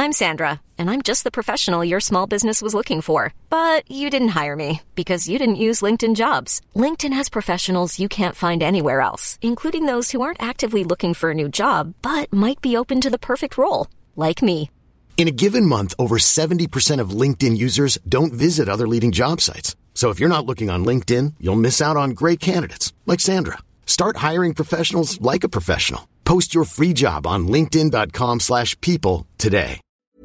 I'm Sandra, and I'm just the professional your small business was looking for. But you didn't hire me because you didn't use LinkedIn Jobs. LinkedIn has professionals you can't find anywhere else, including those who aren't actively looking for a new job, but might be open to the perfect role, like me. In a given month, over 70% of LinkedIn users don't visit other leading job sites. So if you're not looking on LinkedIn, you'll miss out on great candidates like Sandra. Start hiring professionals like a professional. Post your free job on linkedin.com/people today.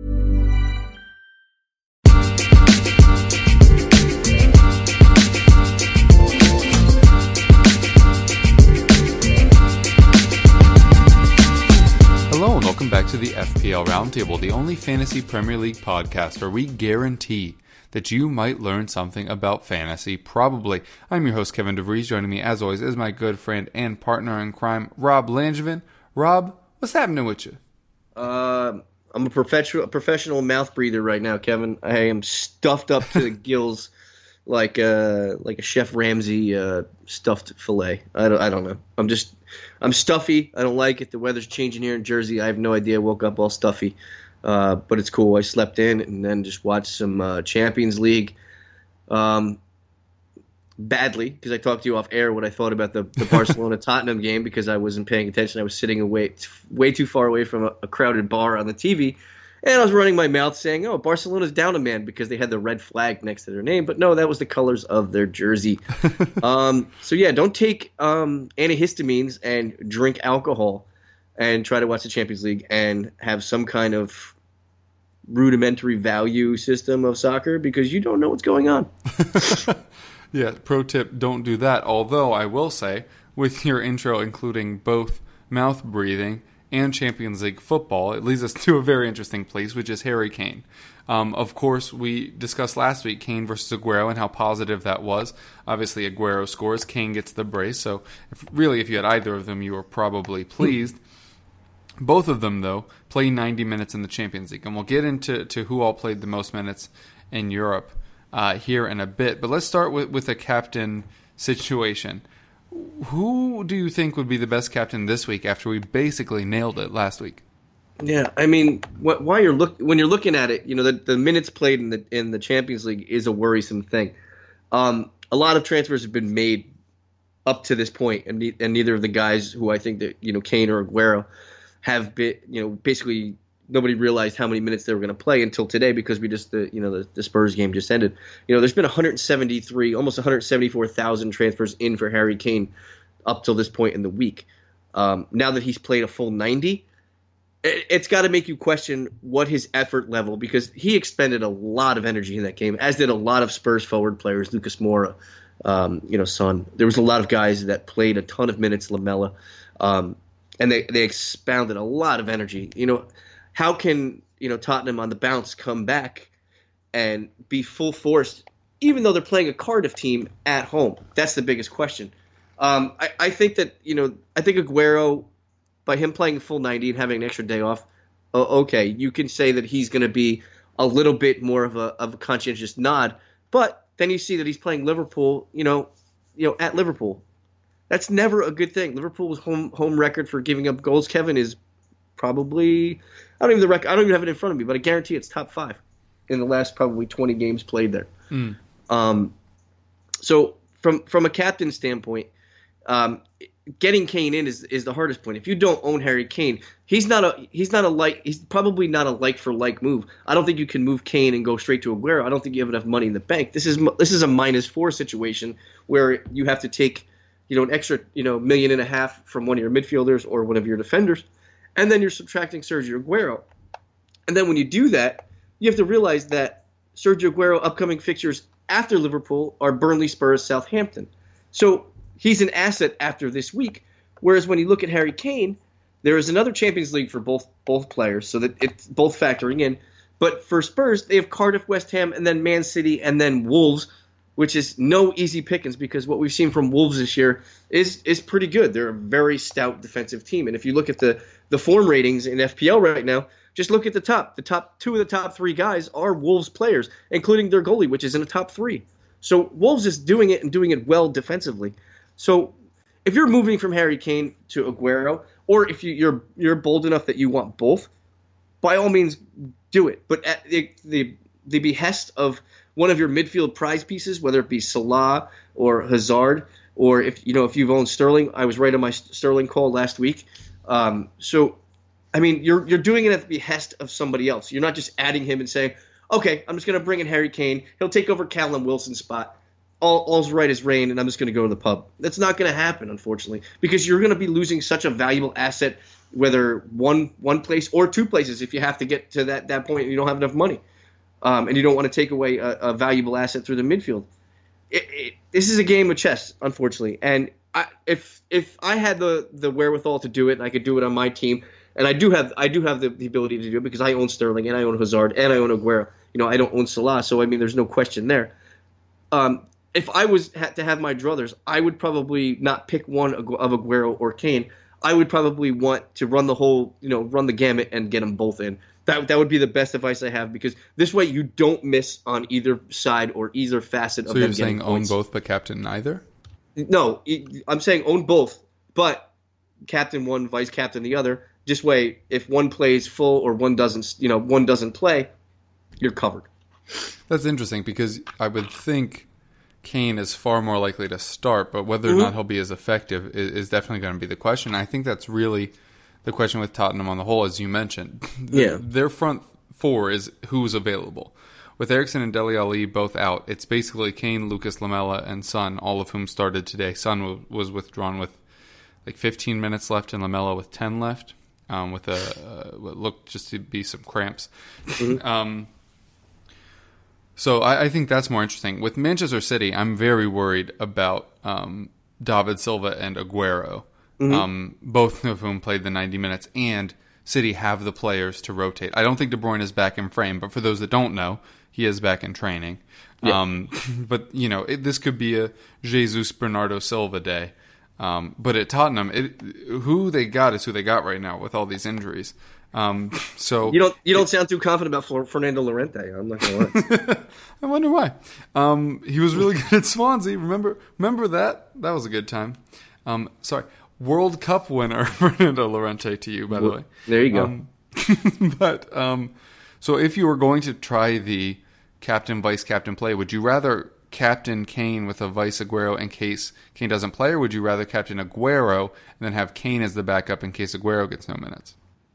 Hello and welcome back to the FPL Roundtable, the only fantasy Premier League podcast where we guarantee that you might learn something about fantasy, probably. I'm your host, Kevin DeVries. Joining me, as always, is my good friend and partner in crime, Rob Langevin. Rob, what's happening with you? I'm a professional mouth breather right now, Kevin. I am stuffed up to the gills like a Chef Ramsay stuffed fillet. I don't know. I'm stuffy. I don't like it. The weather's changing here in Jersey. I have no idea. I woke up all stuffy. But it's cool. I slept in and then just watched some Champions League badly because I talked to you off air what I thought about the Barcelona-Tottenham game because I wasn't paying attention. I was sitting way too far away from a crowded bar on the TV, and I was running my mouth saying, oh, Barcelona's down a man because they had the red flag next to their name. But no, that was the colors of their jersey. So, yeah, don't take antihistamines and drink alcohol and try to watch the Champions League and have some kind of rudimentary value system of soccer because you don't know what's going on. Yeah, pro tip, don't do that. Although I will say, with your intro including both mouth breathing and Champions League football, it leads us to a very interesting place, which is Harry Kane. Of course, we discussed last week Kane versus Aguero and how positive that was. Obviously, Aguero scores, Kane gets the brace. So, if you had either of them, you were probably pleased. Both of them, though, play 90 minutes in the Champions League. And we'll get into who all played the most minutes in Europe here in a bit. But let's start with a captain situation. Who do you think would be the best captain this week after we basically nailed it last week? Yeah, I mean, when you're looking at it, you know, the minutes played in the Champions League is a worrisome thing. A lot of transfers have been made up to this point, and neither of the guys who I think that, you know, Kane or Aguero have been, you know, basically nobody realized how many minutes they were going to play until today because the Spurs game just ended. You know, there's been almost 174,000 transfers in for Harry Kane up till this point in the week. Now that he's played a full 90, it's got to make you question what his effort level, because he expended a lot of energy in that game, as did a lot of Spurs forward players, Lucas Moura, Son. There was a lot of guys that played a ton of minutes, Lamela, and they expounded a lot of energy. You know, how can, you know, Tottenham on the bounce come back and be full force, even though they're playing a Cardiff team at home? That's the biggest question. I think that, you know, I think Aguero, by him playing full 90 and having an extra day off, okay, you can say that he's going to be a little bit more of a conscientious nod. But then you see that he's playing Liverpool, you know, at Liverpool. That's never a good thing. Liverpool's home record for giving up goals, Kevin, is probably, I don't even have it in front of me, but I guarantee it's top 5 in the last probably 20 games played there. So from a captain standpoint, getting Kane in is the hardest point. If you don't own Harry Kane, he's probably not a like for like move. I don't think you can move Kane and go straight to Aguero. I don't think you have enough money in the bank. This is a -4 situation where you have to take, you know, an extra, you know, $1.5 million from one of your midfielders or one of your defenders, and then you're subtracting Sergio Aguero. And then when you do that, you have to realize that Sergio Aguero upcoming fixtures after Liverpool are Burnley, Spurs, Southampton. So he's an asset after this week. Whereas when you look at Harry Kane, there is another Champions League for both players, so that it's both factoring in. But for Spurs, they have Cardiff, West Ham, and then Man City, and then Wolves, which is no easy pickings because what we've seen from Wolves this year is pretty good. They're a very stout defensive team. And if you look at the form ratings in FPL right now, just look at the top. The top 2 of the top 3 guys are Wolves players, including their goalie, which is in the top 3. So Wolves is doing it and doing it well defensively. So if you're moving from Harry Kane to Aguero, or if you're bold enough that you want both, by all means do it. But at the behest of one of your midfield prize pieces, whether it be Salah or Hazard, or if you've owned Sterling, I was right on my Sterling call last week. So, I mean, you're doing it at the behest of somebody else. You're not just adding him and saying, okay, I'm just going to bring in Harry Kane. He'll take over Callum Wilson's spot. All's right as rain, and I'm just going to go to the pub. That's not going to happen, unfortunately, because you're going to be losing such a valuable asset, whether one place or two places, if you have to get to that point and you don't have enough money, and you don't want to take away a valuable asset through the midfield. This is a game of chess, unfortunately, and if I had the wherewithal to do it, and I could do it on my team, and I do have the ability to do it because I own Sterling and I own Hazard and I own Aguero. I don't own Salah, so I mean, there's no question there. If I had to have my druthers, I would probably not pick one of Aguero or Kane. I would probably want to run the gamut and get them both in. That would be the best advice I have, because this way you don't miss on either side or either facet of them getting points. So you're saying own both but captain neither? No, I'm saying own both, but captain one, vice captain the other. This way, if one plays full or one doesn't play, you're covered. That's interesting, because I would think Kane is far more likely to start, but whether or not he'll be as effective is definitely going to be the question. I think that's really the question with Tottenham on the whole, as you mentioned. Their front four is who's available. With Eriksen and Dele Alli both out, it's basically Kane, Lucas Lamela, and Son, all of whom started today. Son was withdrawn with like 15 minutes left, and Lamela with 10 left, with what looked just to be some cramps. So I think that's more interesting. With Manchester City, I'm very worried about David Silva and Aguero, both of whom played the 90 minutes, and City have the players to rotate. I don't think De Bruyne is back in frame, but for those that don't know, he is back in training. Yeah. But, this could be a Jesus Bernardo Silva day. But at Tottenham, who they got is who they got right now with all these injuries. So you don't sound too confident about Fernando Llorente. I'm not gonna lie. I wonder why. He was really good at Swansea. Remember that? That was a good time. Sorry, World Cup winner Fernando Llorente to you, by the way. There you go. So if you were going to try the captain vice captain play, would you rather captain Kane with a vice Aguero in case Kane doesn't play, or would you rather captain Aguero and then have Kane as the backup in case Aguero gets no minutes?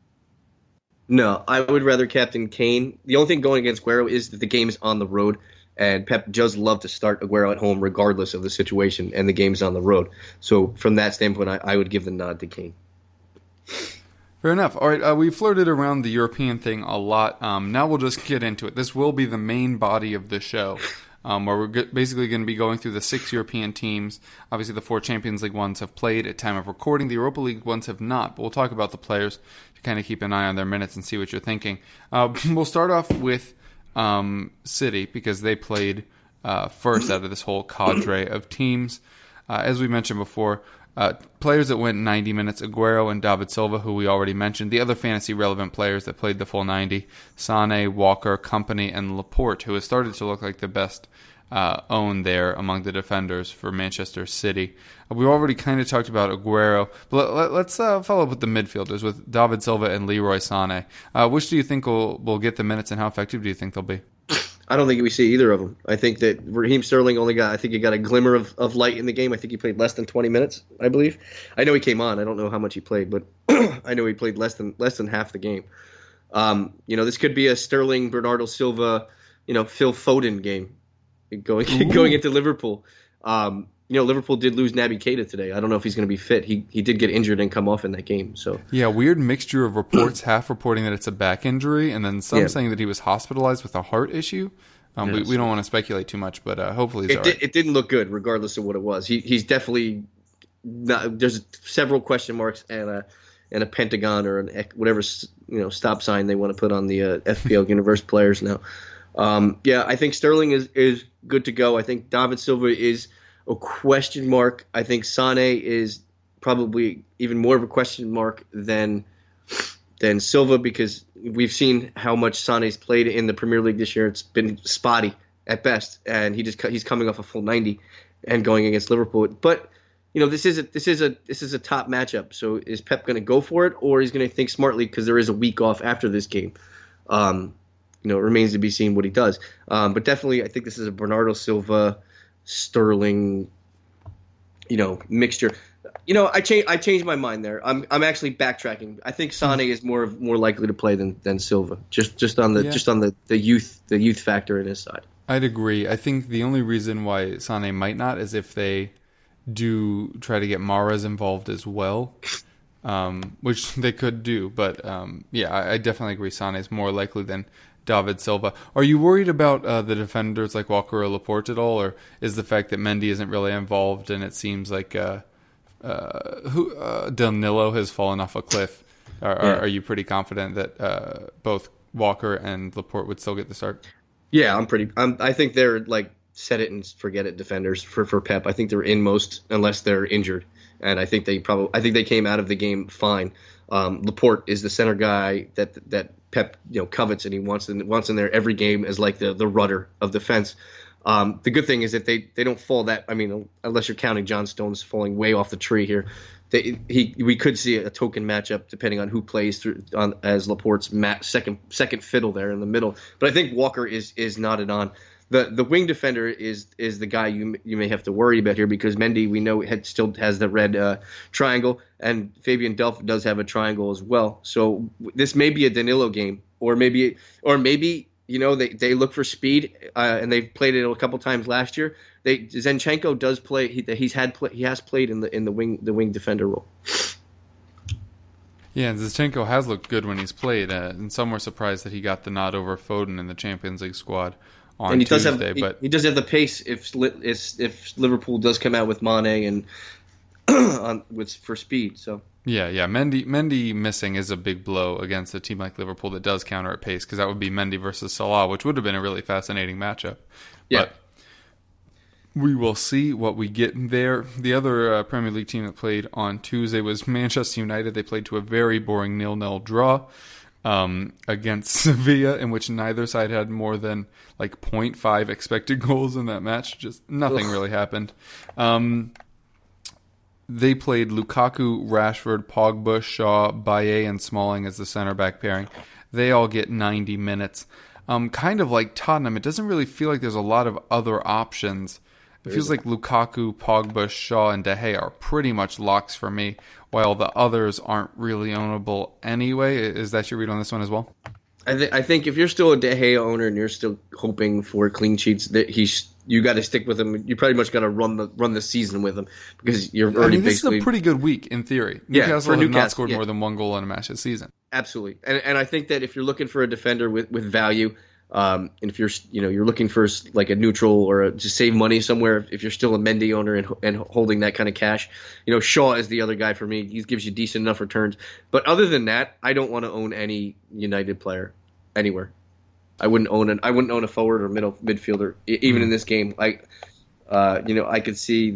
No, I would rather captain Kane. The only thing going against Aguero is that the game is on the road, and Pep does love to start Aguero at home regardless of the situation, and the game's on the road. So from that standpoint, I would give the nod to Kane. Fair enough. All right, we flirted around the European thing a lot. Now we'll just get into it. This will be the main body of the show, where we're basically going to be going through the 6 European teams. Obviously, the 4 Champions League ones have played at time of recording. The Europa League ones have not, but we'll talk about the players to kind of keep an eye on their minutes and see what you're thinking. We'll start off with City, because they played first out of this whole cadre of teams. As we mentioned before, players that went 90 minutes, Aguero and David Silva, who we already mentioned. The other fantasy-relevant players that played the full 90, Sané, Walker, Kompany, and Laporte, who has started to look like the best own there among the defenders for Manchester City. We've already kind of talked about Aguero, but let's follow up with the midfielders, with David Silva and Leroy Sané. Which do you think will get the minutes, and how effective do you think they'll be? I don't think we see either of them. I think that Raheem Sterling he got a glimmer of light in the game. I think he played less than 20 minutes, I believe. I know he came on. I don't know how much he played, but I know he played less than half the game. This could be a Sterling, Bernardo Silva, Phil Foden game going into Liverpool. Liverpool did lose Naby Keita today. I don't know if he's going to be fit. He did get injured and come off in that game. So yeah, weird mixture of reports. Half reporting that it's a back injury, and then some saying that he was hospitalized with a heart issue. We don't want to speculate too much, but hopefully he's all right. It didn't look good, regardless of what it was. He's definitely not. There's several question marks and a pentagon or whatever stop sign they want to put on the FPL Universe players now. I think Sterling is good to go. I think David Silva is a question mark. I think Sané is probably even more of a question mark than Silva, because we've seen how much Sané's played in the Premier League this year. It's been spotty at best, and he's coming off a full 90 and going against Liverpool. But this is a top matchup. So is Pep going to go for it, or is going to think smartly because there is a week off after this game? It remains to be seen what he does. But definitely, I think this is a Bernardo Silva, Sterling, mixture. I changed my mind there. I'm actually backtracking. I think Sane is more likely to play than Silva. Just on the youth factor in his side. I'd agree. I think the only reason why Sane might not is if they do try to get Mahrez involved as well, which they could do. But I definitely agree. Sane is more likely than David Silva. Are you worried about the defenders like Walker or Laporte at all, or is the fact that Mendy isn't really involved and it seems like Danilo has fallen off a cliff? Are you pretty confident that both Walker and Laporte would still get the start? Yeah, I think they're like set it and forget it defenders for Pep. I think they're in most unless they're injured, and I think they came out of the game fine. Laporte is the center guy that Pep covets, and he wants in there every game as like the rudder of defense. The good thing is that they don't fall that. I mean, unless you're counting John Stones falling way off the tree here, we could see a token matchup depending on who plays as Laporte's second fiddle there in the middle. But I think Walker is knotted on. The wing defender is the guy you may have to worry about here because Mendy, we know, still has the red triangle, and Fabian Delph does have a triangle as well. So this may be a Danilo game, or maybe they look for speed, and they've played it a couple times last year. Zinchenko does play. He has played in the wing defender role. Yeah, and Zinchenko has looked good when he's played, and some were surprised that he got the nod over Foden in the Champions League squad on Tuesday. He does have the pace if Liverpool does come out with Mane and for speed. So yeah. Mendy missing is a big blow against a team like Liverpool that does counter at pace, because that would be Mendy versus Salah, which would have been a really fascinating matchup. Yeah. But we will see what we get there. The other Premier League team that played on Tuesday was Manchester United. They played to a very boring 0-0 draw against Sevilla, in which neither side had more than like 0.5 expected goals in that match. Just nothing really happened. They played Lukaku, Rashford, Pogba, Shaw, Bailly, and Smalling as the center back pairing. They all get 90 minutes. Kind of like Tottenham, it doesn't really feel like there's a lot of other options. It feels like Lukaku, Pogba, Shaw, and De Gea are pretty much locks for me, while the others aren't really ownable anyway. Is that your read on this one as well? I think if you're still a De Gea owner and you're still hoping for clean sheets, that you got to stick with him. You pretty much got to run the season with him because you're already this basically. is a pretty good week in theory. Newcastle have not scored more than one goal in a match this season. Absolutely, and I think that if you're looking for a defender with value. And if you're looking for like a neutral or to save money somewhere, if you're still a Mendy owner and holding that kind of cash, Shaw is the other guy for me. He gives you decent enough returns. But other than that, I don't want to own any United player anywhere. I wouldn't own a forward or midfielder even in this game. I could see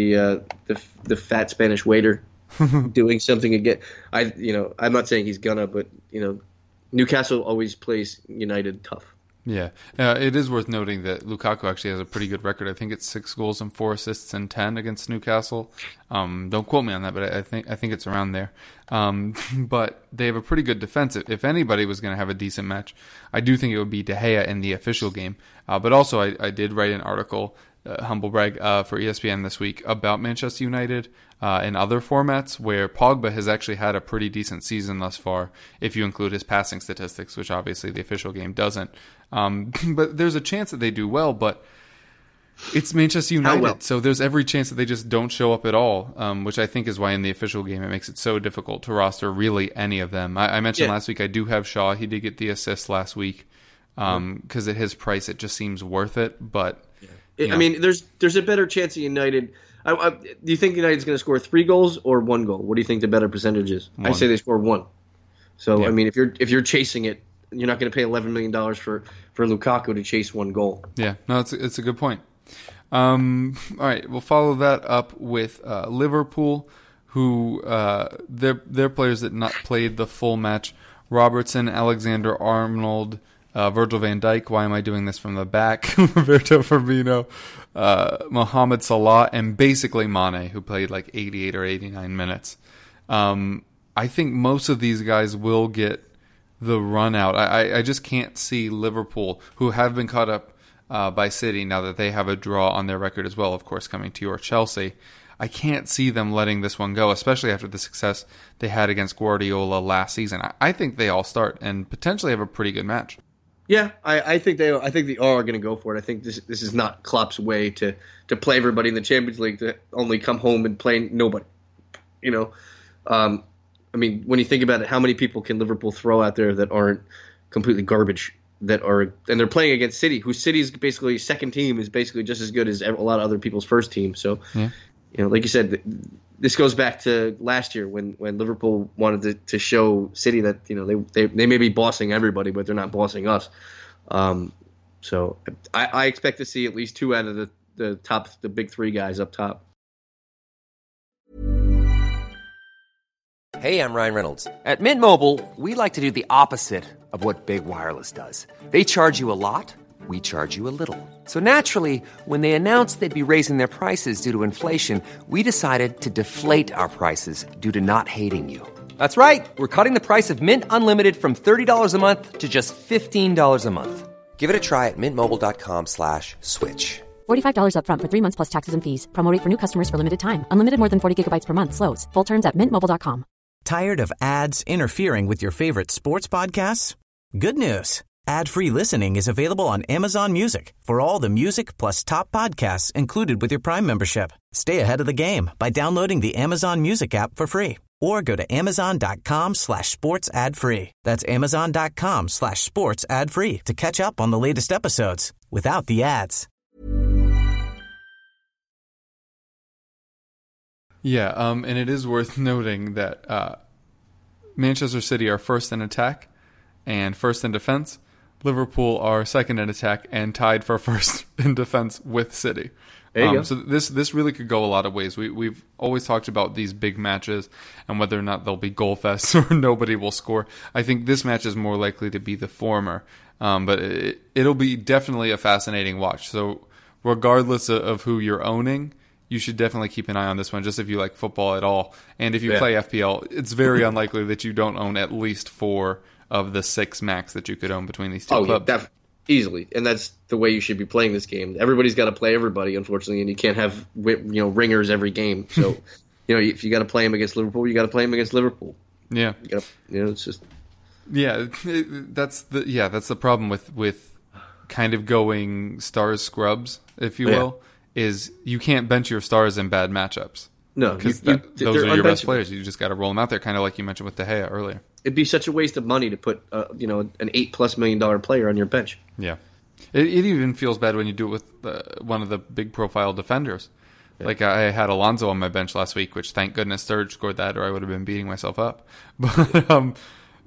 the fat Spanish waiter doing something again. I'm not saying he's gonna, but Newcastle always plays United tough. Yeah, it is worth noting that Lukaku actually has a pretty good record. I think it's 6 goals and 4 assists and 10 against Newcastle. Don't quote me on that, but I think it's around there. But they have a pretty good defense. If anybody was going to have a decent match, I do think it would be De Gea in the official game. But also, I did write an article, humble brag, for ESPN this week about Manchester United in other formats where Pogba has actually had a pretty decent season thus far, if you include his passing statistics, which obviously the official game doesn't. But there's a chance that they do well, but it's Manchester United, so there's every chance that they just don't show up at all, which I think is why in the official game it makes it so difficult to roster really any of them. I mentioned last week I do have Shaw. He did get the assist last week because at his price it just seems worth it. But I mean, there's a better chance of United. Do you think United's going to score 3 goals or 1 goal? What do you think the better percentage is? 1. I say they score 1. So I mean, if you're chasing it, you're not going to pay $11 million for Lukaku to chase 1 goal. Yeah, no, it's a good point. All right, we'll follow that up with Liverpool, who their players that not played the full match: Robertson, Alexander-Arnold, Virgil van Dijk, why am I doing this from the back? Roberto Firmino, Mohamed Salah, and basically Mane, who played like 88 or 89 minutes. I think most of these guys will get the run out. I just can't see Liverpool, who have been caught up by City now that they have a draw on their record as well, of course, coming to your Chelsea. I can't see them letting this one go, especially after the success they had against Guardiola last season. I think they all start and potentially have a pretty good match. Yeah, I think they are going to go for it. I think this is not Klopp's way to play everybody in the Champions League, to only come home and play nobody. You know, I mean, when you think about it, how many people can Liverpool throw out there that aren't completely garbage? And they're playing against City, whose City's basically second team is basically just as good as a lot of other people's first team. So, You know, like you said, this goes back to last year when Liverpool wanted to show City that, you know, they may be bossing everybody, but they're not bossing us. So I expect to see at least two out of the big three guys up top. Hey, I'm Ryan Reynolds. At Mint Mobile, we like to do the opposite of what Big Wireless does. They charge you a lot. We charge you a little. So naturally, when they announced they'd be raising their prices due to inflation, we decided to deflate our prices due to not hating you. That's right. We're cutting the price of Mint Unlimited from $30 a month to just $15 a month. Give it a try at mintmobile.com/switch. $45 up front for 3 months plus taxes and fees. Promo rate for new customers for limited time. Unlimited more than 40 gigabytes per month. Slows full terms at mintmobile.com. Tired of ads interfering with your favorite sports podcasts? Good news. Ad-free listening is available on Amazon Music for all the music plus top podcasts included with your Prime membership. Stay ahead of the game by downloading the Amazon Music app for free or go to amazon.com/sports ad free. That's amazon.com/sports ad free to catch up on the latest episodes without the ads. Yeah, and it is worth noting that Manchester City are first in attack and first in defense. Liverpool are second in attack and tied for first in defense with City. There you go. So this really could go a lot of ways. We've always talked about these big matches and whether or not they'll be goal fests or nobody will score. I think this match is more likely to be the former, but it'll be definitely a fascinating watch. So regardless of who you're owning, you should definitely keep an eye on this one, just if you like football at all. And if you play FPL, it's very unlikely that you don't own at least 4 of the 6 max that you could own between these two clubs. Yeah, easily. And that's the way you should be playing this game. Everybody's got to play everybody, unfortunately, and you can't have ringers every game. So, if you got to play them against Liverpool, you got to play them against Liverpool. Yeah. It's just... Yeah, that's the problem with kind of going stars scrubs, if you will. Is you can't bench your stars in bad matchups. No, because those are your best players. You just got to roll them out there, kind of like you mentioned with De Gea earlier. It'd be such a waste of money to put an $8+ million player on your bench. Yeah, it even feels bad when you do it with one of the big profile defenders. Yeah. Like I had Alonso on my bench last week, which thank goodness Sturridge scored that, or I would have been beating myself up. But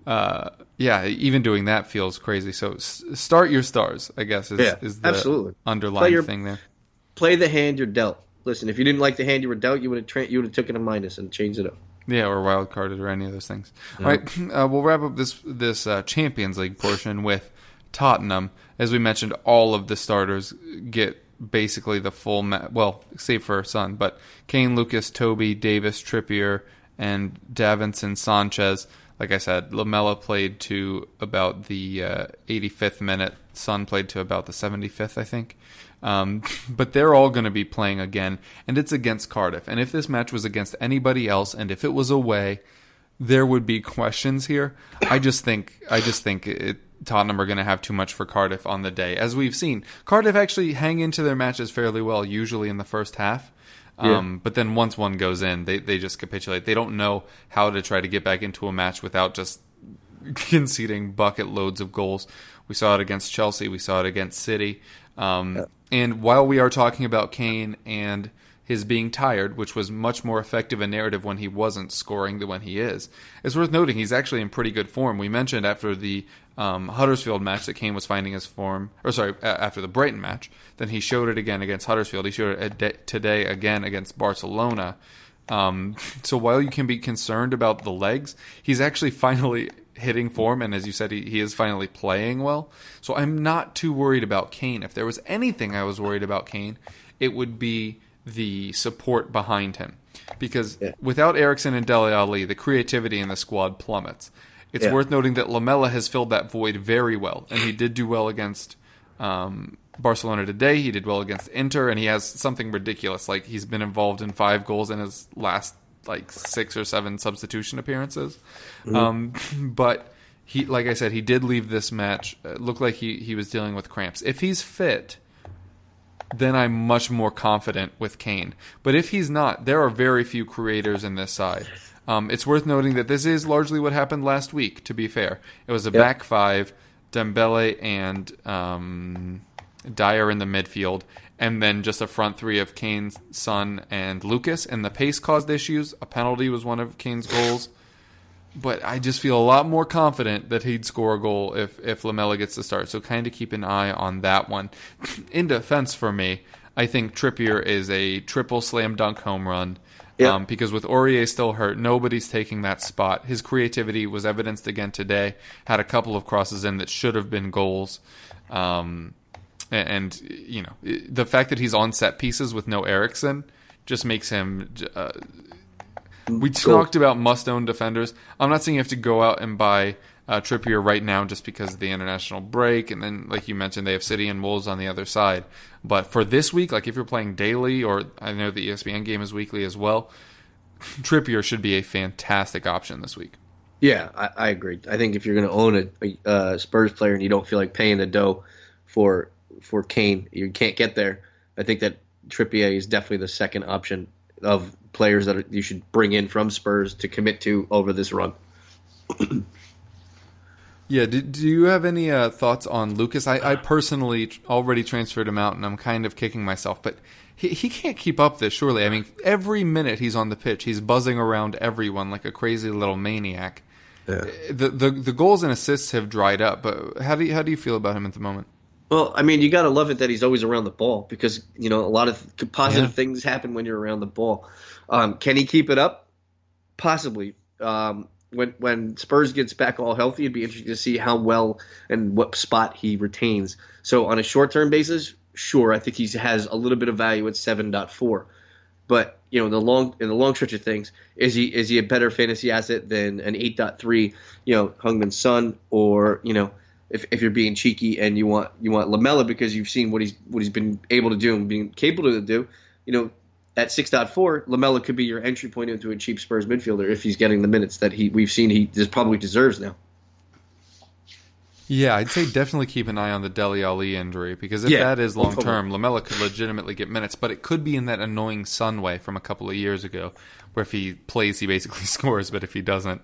even doing that feels crazy. So start your stars, I guess, is the absolutely underlying thing there. Play the hand you're dealt. Listen, if you didn't like the hand you were dealt, you would have taken a minus and changed it up. Yeah, or wild carded or any of those things. All right, we'll wrap up this Champions League portion with Tottenham. As we mentioned, all of the starters get basically the full save for Son, but Kane, Lucas, Toby, Davis, Trippier, and Davinson Sanchez. Like I said, Lamela played to about the 85th minute. Son played to about the 75th, I think. But they're all going to be playing again, and it's against Cardiff. And if this match was against anybody else, and if it was away, there would be questions here. I just think Tottenham are going to have too much for Cardiff on the day. As we've seen, Cardiff actually hang into their matches fairly well, usually in the first half. But then once one goes in, they just capitulate. They don't know how to try to get back into a match without just conceding bucket loads of goals. We saw it against Chelsea. We saw it against City. And while we are talking about Kane and his being tired, which was much more effective a narrative when he wasn't scoring than when he is, it's worth noting he's actually in pretty good form. We mentioned after the Huddersfield match that Kane was finding his form, after the Brighton match, then he showed it again against Huddersfield. He showed it today again against Barcelona. So while you can be concerned about the legs, he's actually finally hitting form, and as you said, he is finally playing well. So I'm not too worried about Kane. If there was anything I was worried about Kane, it would be the support behind him. Because without Eriksen and Dele Alli, the creativity in the squad plummets. It's worth noting that Lamela has filled that void very well, and he did do well against Barcelona today. He did well against Inter, and he has something ridiculous. Like, he's been involved in 5 goals in his last 6 or 7 substitution appearances. But he, like I said, he did leave this match. It looked like he was dealing with cramps. If he's fit, then I'm much more confident with Kane. But if he's not, there are very few creators in this side. It's worth noting that this is largely what happened last week, to be fair. It was a back 5, Dembele and Dyer in the midfield, and then just a front 3 of Kane, Son, and Lucas. And the pace caused issues. A penalty was one of Kane's goals. But I just feel a lot more confident that he'd score a goal if Lamela gets to start. So kind of keep an eye on that one. In defense for me, I think Trippier is a triple slam dunk home run. Because with Aurier still hurt, nobody's taking that spot. His creativity was evidenced again today. Had a couple of crosses in that should have been goals. And you know, the fact that he's on set pieces with no Eriksen just makes him... we talked about must-own defenders. I'm not saying you have to go out and buy Trippier right now just because of the international break. And then, like you mentioned, they have City and Wolves on the other side. But for this week, like if you're playing daily, or I know the ESPN game is weekly as well, Trippier should be a fantastic option this week. Yeah, I agree. I think if you're going to own a Spurs player and you don't feel like paying the dough for Kane, you can't get there. I think that Trippier is definitely the second option of players that you should bring in from Spurs to commit to over this run. Yeah, do you have any thoughts on Lucas? I personally already transferred him out, and I'm kind of kicking myself. But he can't keep up this, surely. I mean, every minute he's on the pitch, he's buzzing around everyone like a crazy little maniac. Yeah. The goals and assists have dried up, but how do you feel about him at the moment? Well, I mean, you got to love it that he's always around the ball because, you know, a lot of positive things happen when you're around the ball. Can he keep it up? Possibly. When Spurs gets back all healthy, it'd be interesting to see how well and what spot he retains. So on a short-term basis, sure, I think he has a little bit of value at 7.4. But, you know, in the long stretch of things, is he a better fantasy asset than an 8.3, you know, Heung-min Son, or, you know, if you're being cheeky and you want Lamela because you've seen what he's been able to do and being capable to do, you know, at 6.4, Lamela could be your entry point into a cheap Spurs midfielder if he's getting the minutes that we've seen he probably deserves now. Yeah, I'd say definitely keep an eye on the Dele Alli injury because if that is long term, Lamela could legitimately get minutes, but it could be in that annoying Son way from a couple of years ago, where if he plays, he basically scores, but if he doesn't,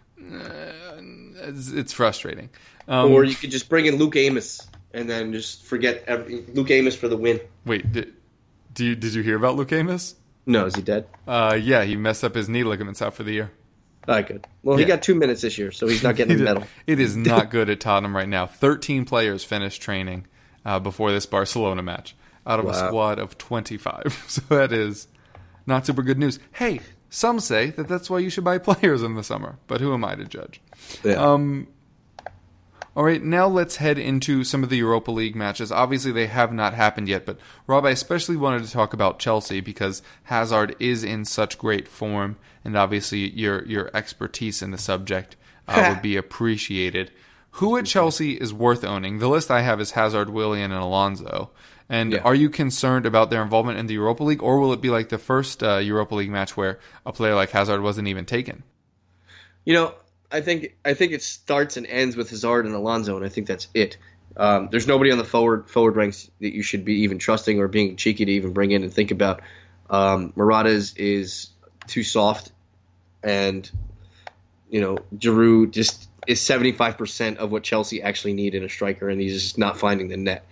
it's frustrating. Or you could just bring in Luke Amos and then just forget Luke Amos for the win. Wait, did you hear about Luke Amos? No, is he dead? Yeah, he messed up his knee ligaments out for the year. All right, good. Well, he got 2 minutes this year, so he's not getting the medal. It is not good at Tottenham right now. 13 players finished training before this Barcelona match out of a squad of 25. So that is not super good news. Hey, some say that that's why you should buy players in the summer, but who am I to judge? Yeah. All right, now let's head into some of the Europa League matches. Obviously, they have not happened yet, but Rob, I especially wanted to talk about Chelsea because Hazard is in such great form, and obviously your expertise in the subject would be appreciated. Who at Chelsea is worth owning? The list I have is Hazard, Willian, and Alonso. And are you concerned about their involvement in the Europa League, or will it be like the first Europa League match where a player like Hazard wasn't even taken? You know, I think it starts and ends with Hazard and Alonso, and I think that's it. There's nobody on the forward ranks that you should be even trusting or being cheeky to even bring in and think about. Morata is too soft, and you know Giroud just is 75% of what Chelsea actually need in a striker, and he's just not finding the net.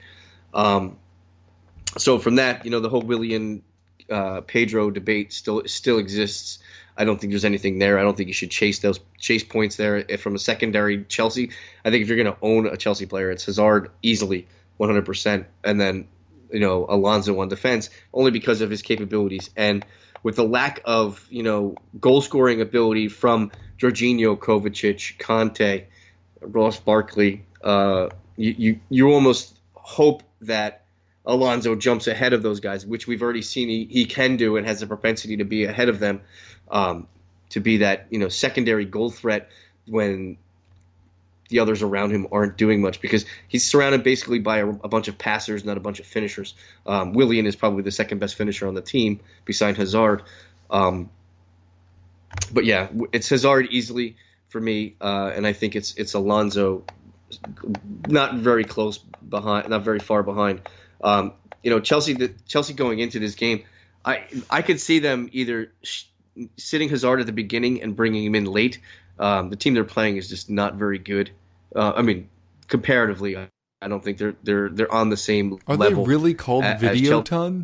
So from that, you know, the whole Willian Pedro debate still exists. I don't think there's anything there. I don't think you should chase points there from a secondary Chelsea. I think if you're going to own a Chelsea player, it's Hazard easily 100%, and then you know Alonso on defense only because of his capabilities and with the lack of you know goal scoring ability from Jorginho, Kovacic, Conte, Ross Barkley, you almost hope that Alonso jumps ahead of those guys, which we've already seen he can do and has a propensity to be ahead of them, to be that secondary goal threat when the others around him aren't doing much, because he's surrounded basically by a bunch of passers, not a bunch of finishers. Willian is probably the second best finisher on the team beside Hazard. But yeah, it's Hazard easily for me, and I think it's Alonso, not very close behind, not very far behind. Chelsea going into this game, I could see them either sitting Hazard at the beginning and bringing him in late. The team they're playing is just not very good. Comparatively, I don't think they're on the same level. Are they really called Videoton?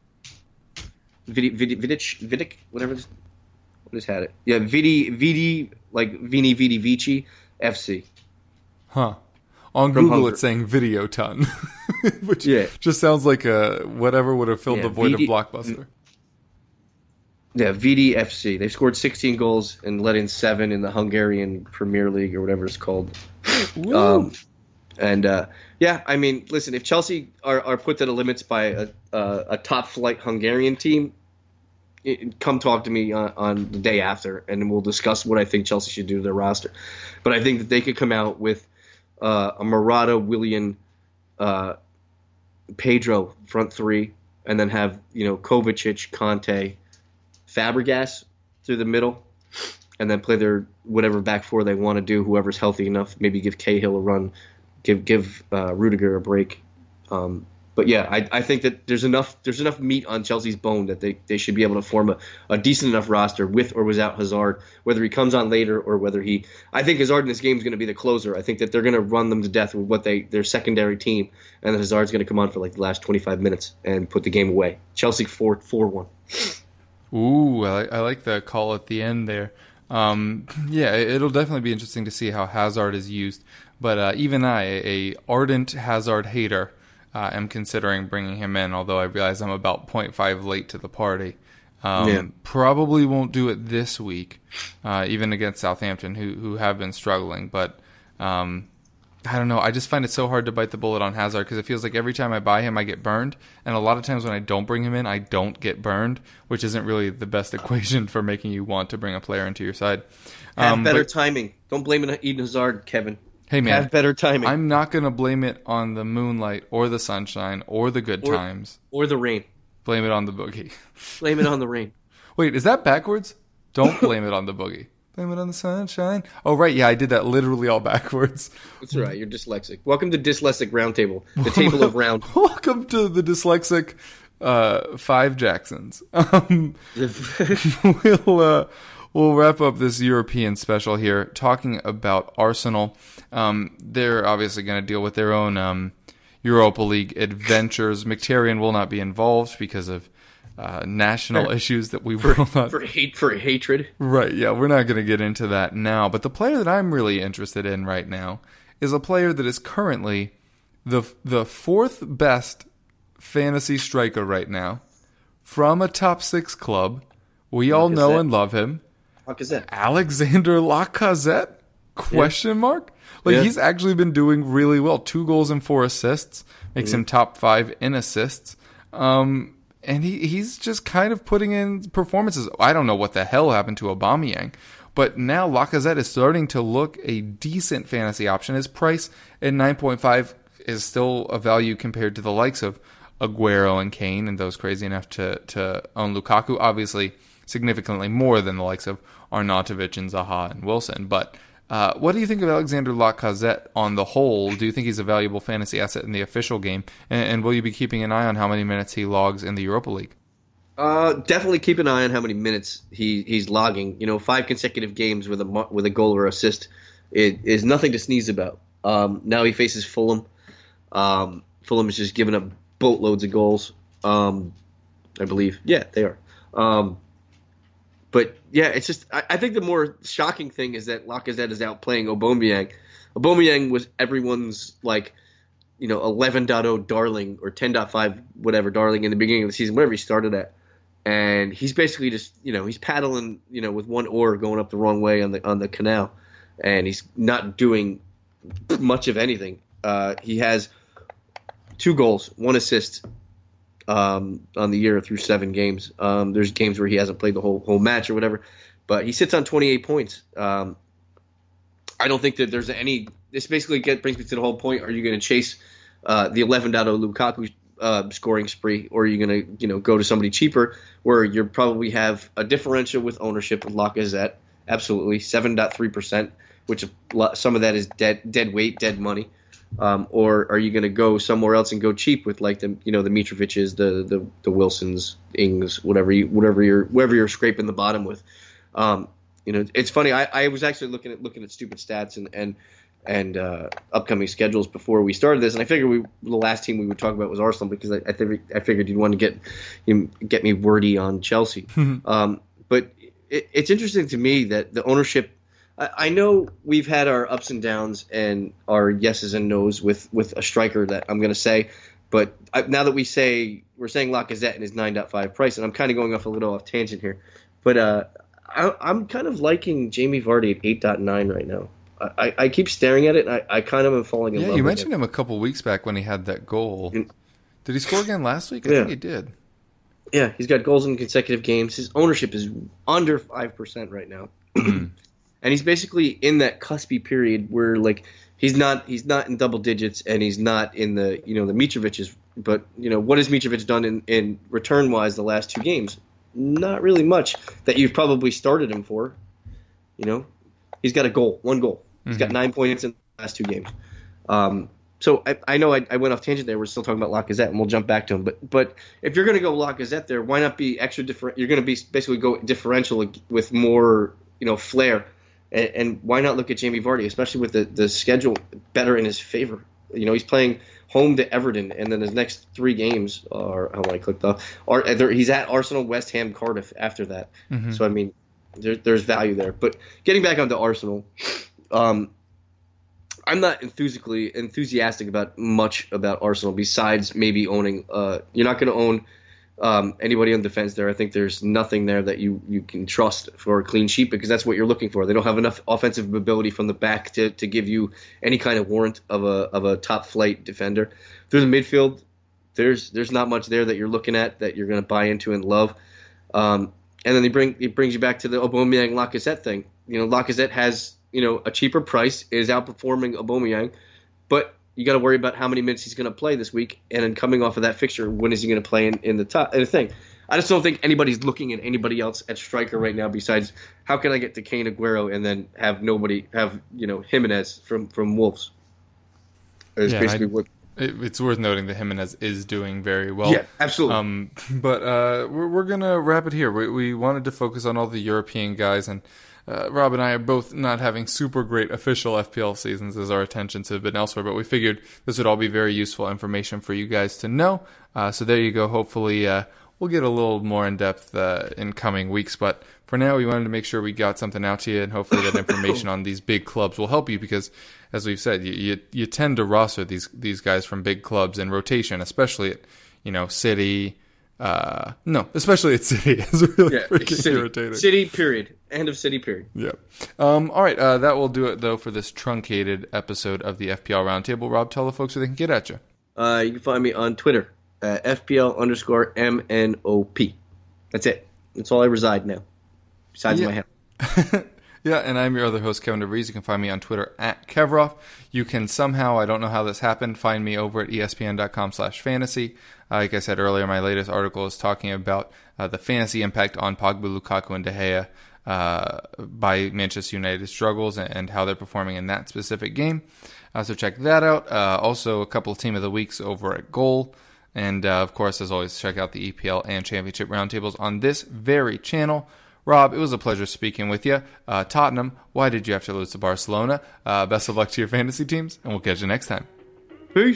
Vidic, whatever. What has had it? Yeah, Vidi, like Vini Vidi Vici FC. Huh. On Google, it's saying Videoton, which just sounds like whatever would have filled the void of Blockbuster. Yeah, Vidi FC. They've scored 16 goals and let in 7 in the Hungarian Premier League or whatever it's called. Listen, if Chelsea are put to the limits by a top-flight Hungarian team, come talk to me on the day after, and we'll discuss what I think Chelsea should do to their roster. But I think that they could come out with a Morata, Willian, Pedro front three, and then have Kovacic, Conte, Fabregas through the middle, and then play their whatever back four they want to do. Whoever's healthy enough, maybe give Cahill a run, give Rudiger a break. But yeah, I think that there's enough meat on Chelsea's bone that they should be able to form a decent enough roster with or without Hazard, whether he comes on later or whether I think Hazard in this game is going to be the closer. I think that they're going to run them to death with their secondary team, and then Hazard's going to come on for like the last 25 minutes and put the game away. Chelsea 4-1. Ooh, I like the call at the end there. It'll definitely be interesting to see how Hazard is used. But even I, a ardent Hazard hater, am considering bringing him in, although I realize I'm about 0.5 late to the party. Probably won't do it this week, even against Southampton, who have been struggling. But I don't know. I just find it so hard to bite the bullet on Hazard because it feels like every time I buy him, I get burned. And a lot of times when I don't bring him in, I don't get burned, which isn't really the best equation for making you want to bring a player into your side. Have better timing. Don't blame Eden Hazard, Kevin. Hey, man. Have better timing. I'm not going to blame it on the moonlight or the sunshine or the good times. Or the rain. Blame it on the boogie. Blame it on the rain. Wait, is that backwards? Don't blame it on the boogie. Blame it on the sunshine. Oh, right. Yeah, I did that literally all backwards. That's right. You're dyslexic. Welcome to Dyslexic Roundtable, the table of round. Welcome to the dyslexic 5 Jacksons. We'll wrap up this European special here talking about Arsenal. They're obviously going to deal with their own Europa League adventures. Mkhitaryan will not be involved because of national issues that we will not... For hatred. Right, yeah, we're not going to get into that now. But the player that I'm really interested in right now is a player that is currently the 4th best fantasy striker right now from a top 6 club. We all know and love him. Lacazette. Alexander Lacazette? Question mark? He's actually been doing really well. 2 goals and 4 assists. Makes him top 5 in assists. And he's just kind of putting in performances. I don't know what the hell happened to Aubameyang, but now Lacazette is starting to look a decent fantasy option. His price at 9.5 is still a value compared to the likes of Aguero and Kane and those crazy enough to own Lukaku. Obviously, significantly more than the likes of Arnautovic and Zaha and Wilson. But what do you think of Alexander Lacazette on the whole? Do you think he's a valuable fantasy asset in the official game? And will you be keeping an eye on how many minutes he logs in the Europa League? Definitely keep an eye on how many minutes he's logging. 5 consecutive games with a goal or assist is nothing to sneeze about. Now he faces Fulham. Fulham is just giving up boatloads of goals, I believe. Yeah, they are. But yeah, it's just I think the more shocking thing is that Lacazette is outplaying Aubameyang. Aubameyang was everyone's 11.0 darling or 10.5 whatever darling in the beginning of the season, whatever he started at. and he's basically just he's paddling with one oar going up the wrong way on the canal, and he's not doing much of anything. He has 2 goals, 1 assist on the year through 7 games. There's games where he hasn't played the whole match or whatever, but he sits on 28 points. I don't think that there's any. This basically brings me to the whole point. Are you going to chase the 11.0 Lukaku scoring spree, or are you going to go to somebody cheaper where you probably have a differential with ownership with Lacazette? Absolutely, 7.3%, which some of that is dead weight, dead money. Or are you going to go somewhere else and go cheap with like the Mitroviches, the Wilsons, Ings, whatever you're scraping the bottom with? It's funny. I was actually looking at stupid stats and upcoming schedules before we started this, and I figured the last team we would talk about was Arsenal because I figured you'd want to get me wordy on Chelsea. But it's interesting to me that the ownership. I know we've had our ups and downs and our yeses and nos with a striker that I'm going to say, but now that we're saying Lacazette and his 9.5 price, and I'm kind of going off a little off tangent here, but I'm kind of liking Jamie Vardy at 8.9 right now. I keep staring at it, and I kind of am falling in love with him. Yeah, you mentioned him a couple weeks back when he had that goal. Did he score again last week? I think he did. Yeah, he's got goals in consecutive games. His ownership is under 5% right now. And he's basically in that cuspy period where like he's not in double digits and he's not in the the Mitroviches. But what has Mitrovic done in return wise the last 2 games? Not really much that you've probably started him for. He's got one goal. He's got 9 points in the last 2 games. So I know I went off tangent there. We're still talking about Lacazette, and we'll jump back to him. But if you're going to go Lacazette there, why not be extra different? You're going to be basically go differential with more flair. And why not look at Jamie Vardy, especially with the schedule better in his favor? He's playing home to Everton, and then his next 3 games are he's at Arsenal, West Ham, Cardiff after that. So I mean, there's value there. But getting back onto Arsenal, I'm not enthusiastic about much about Arsenal besides maybe owning. You're not going to own anybody on defense there. I think there's nothing there that you can trust for a clean sheet because that's what you're looking for. They don't have enough offensive ability from the back to give you any kind of warrant of a top flight defender. Through the midfield, there's not much there that you're looking at that you're going to buy into and love. And then it brings you back to the Aubameyang Lacazette thing. Lacazette has a cheaper price, is outperforming Aubameyang, but you got to worry about how many minutes he's going to play this week, and then coming off of that fixture, when is he going to play in the thing? I just don't think anybody's looking at anybody else at striker right now besides how can I get to Kane, Aguero, and then have Jimenez from Wolves. It's worth noting that Jimenez is doing very well. Yeah, absolutely. But we're going to wrap it here. We wanted to focus on all the European guys, and Rob and I are both not having super great official FPL seasons as our attentions have been elsewhere, but we figured this would all be very useful information for you guys to know. So there you go. Hopefully we'll get a little more in-depth in coming weeks, but for now we wanted to make sure we got something out to you, and hopefully that information on these big clubs will help you because, as we've said, you tend to roster these guys from big clubs in rotation, especially at City. Especially at City. It's really freaking irritating. City, period. End of City, period. Yeah. All right. That will do it, though, for this truncated episode of the FPL Roundtable. Rob, tell the folks where they can get at you. You can find me on Twitter, FPL_MNOP. That's it. That's all I reside now, besides my house. Yeah, and I'm your other host, Kevin DeVries. You can find me on Twitter at Kevroff. You can somehow, I don't know how this happened, find me over at ESPN.com/fantasy. Like I said earlier, my latest article is talking about the fantasy impact on Pogba, Lukaku, and De Gea by Manchester United's struggles and how they're performing in that specific game. So check that out. Also, a couple of Team of the Weeks over at Goal. And, of course, as always, check out the EPL and Championship Roundtables on this very channel. Rob, it was a pleasure speaking with you. Tottenham, why did you have to lose to Barcelona? Best of luck to your fantasy teams, and we'll catch you next time. Peace.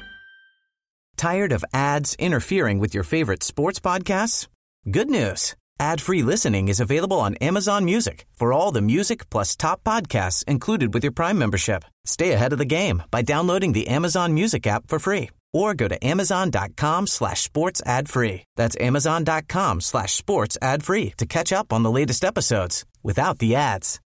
Tired of ads interfering with your favorite sports podcasts? Good news. Ad-free listening is available on Amazon Music for all the music plus top podcasts included with your Prime membership. Stay ahead of the game by downloading the Amazon Music app for free or go to amazon.com/sports ad free. That's amazon.com/sports ad free to catch up on the latest episodes without the ads.